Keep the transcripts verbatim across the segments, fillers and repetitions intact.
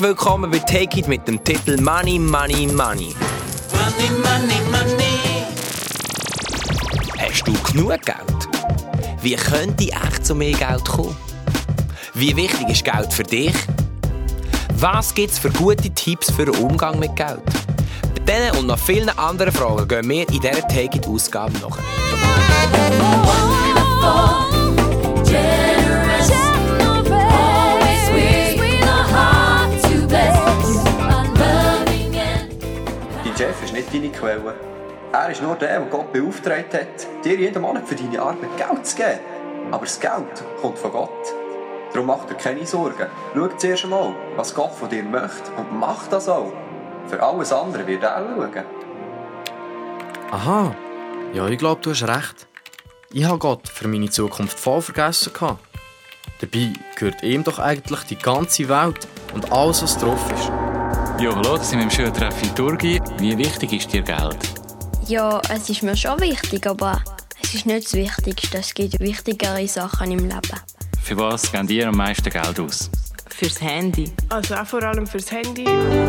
willkommen bei Take It mit dem Titel Money, Money, Money. Money, money, money. Hast du genug Geld? Wie könnte ich echt zu mehr Geld kommen? Wie wichtig ist Geld für dich? Was gibt es für gute Tipps für den Umgang mit Geld? Bei diesen und noch vielen anderen Fragen gehen wir in dieser Take It-Ausgabe nach. Jeff ist nicht deine Quelle. Er ist nur der, der Gott beauftragt hat, dir jeden Monat für deine Arbeit Geld zu geben. Aber das Geld kommt von Gott. Darum mach dir keine Sorgen. Schau zuerst einmal, was Gott von dir möchte und mach das auch. Für alles andere wird er schauen. Aha, ja, ich glaube, du hast recht. Ich habe Gott für meine Zukunft voll vergessen. Dabei gehört ihm doch eigentlich die ganze Welt und alles, was drauf ist. Ja, hallo, das sind wir im schönen Treff in Thurgau. Wie wichtig ist dir Geld? Ja, es ist mir schon wichtig, aber es ist nicht das Wichtigste. Es gibt wichtigere Sachen im Leben. Für was gebt ihr am meisten Geld aus? Fürs Handy. Also auch vor allem fürs Handy.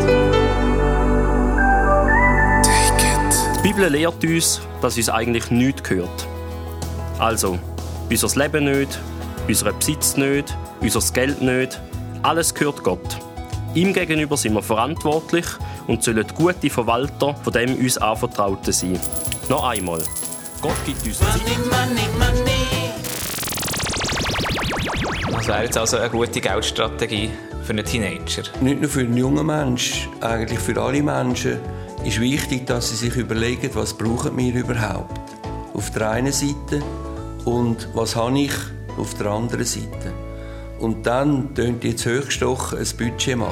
Die Bibel lehrt uns, dass uns eigentlich nichts gehört. Also, unser Leben nicht, unser Besitz nicht, unser Geld nicht. Alles gehört Gott. Ihm gegenüber sind wir verantwortlich und sollen gute Verwalter von dem uns Anvertrauten sein. Noch einmal. Gott gibt uns Zeit. Money, money, money. Was wäre jetzt also eine gute Geldstrategie für einen Teenager? Nicht nur für einen jungen Menschen, eigentlich für alle Menschen ist wichtig, dass sie sich überlegen, was brauchen wir überhaupt. Auf der einen Seite und was habe ich auf der anderen Seite. Und dann könnt ihr jetzt hochgestochen ein Budget machen.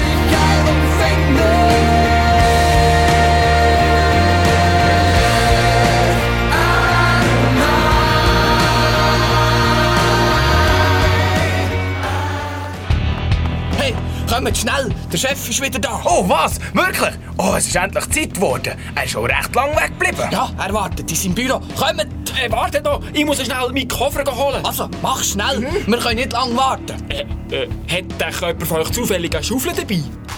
Hey, kommt schnell! Der Chef ist wieder da! Oh, was? Wirklich? Oh, es ist endlich Zeit geworden. Er ist schon recht lang weggeblieben. Ja, er wartet in seinem Büro. Kommt! Äh, warte noch! Ich muss schnell meinen Koffer holen. Also, mach schnell! Mhm. Wir können nicht lange warten. Äh, äh, hat denn jemand von euch zufällig eine Schaufel dabei?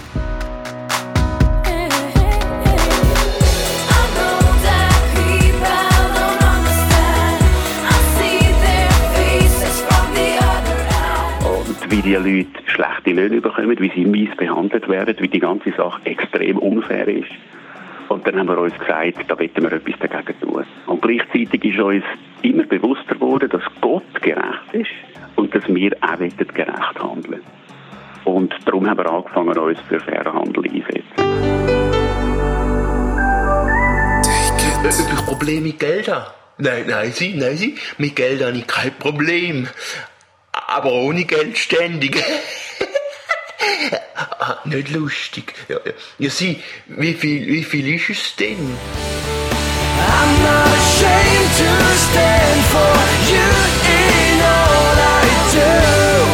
Und wie die Leute schlechte Löhne bekommen, wie sie mies behandelt werden, wie die ganze Sache extrem unfair ist. Und dann haben wir uns gesagt, da wollen wir etwas dagegen tun. Und gleichzeitig ist uns immer bewusster geworden, dass Gott gerecht ist und dass wir auch gerecht handeln. Und darum haben wir angefangen, uns für fairen Handel einzusetzen. Ob ich Probleme mit Geld habe? Nein, nein, Sie, nein, Sie. Mit Geld habe ich kein Problem. Aber ohne Geld ständig. Ah, nicht lustig. Ja, ja. Ja, Sie, wie viel, wie viel ist es denn? I'm not ashamed to stand for you in all I do.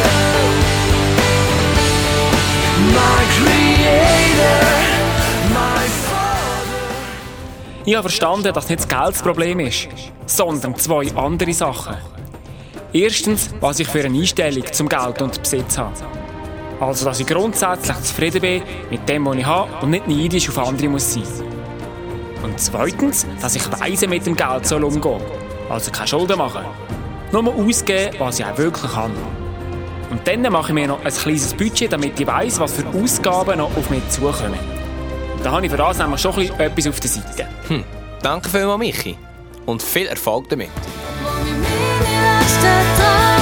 My creator, my father. Ich habe verstanden, dass nicht das Geld das Problem ist, sondern zwei andere Sachen. Erstens, was ich für eine Einstellung zum Geld und Besitz habe. Also, dass ich grundsätzlich zufrieden bin mit dem, was ich habe und nicht neidisch auf andere muss sein. Und zweitens, dass ich weise mit dem Geld soll umgehen. Also keine Schulden machen. Nur mal ausgeben, was ich auch wirklich habe. Und dann mache ich mir noch ein kleines Budget, damit ich weiss, was für Ausgaben noch auf mich zukommen. Da habe ich für das nämlich schon etwas auf der Seite. Hm. Danke vielmals, Michi. Und viel Erfolg damit. Stop.